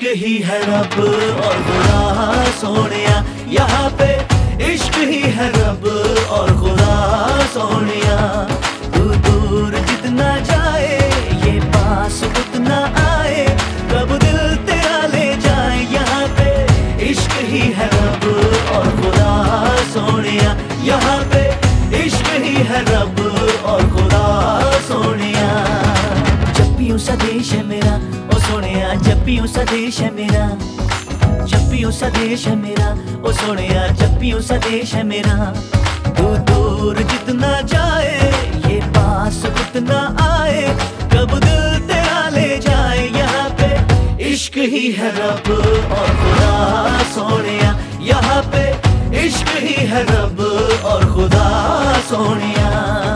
ही है रब और खुदा सोनिया, यहाँ पे इश्क ही है रब और खुदा सोनिया। दूर दूर जितना जाए ये पास उतना आए, कब दिल तेरा ले जाए, यहाँ पे इश्क ही है रब और खुदा सोनिया, यहाँ पे इश्क ही है रब और खुदा सोनिया। जब भी सा देश है मेरा ओ सोनिया, जब भी सा देश है मेरा, जब भी सा देश है मेरा ओ सोनिया, जब भी सा देश है मेरा। दूर दूर जितना जाए ये पास उतना आए, कब दिल तेरा ले जाए, यहाँ पे इश्क ही है रब और खुदा सोनिया, यहाँ पे इश्क ही है रब और खुदा सोनिया।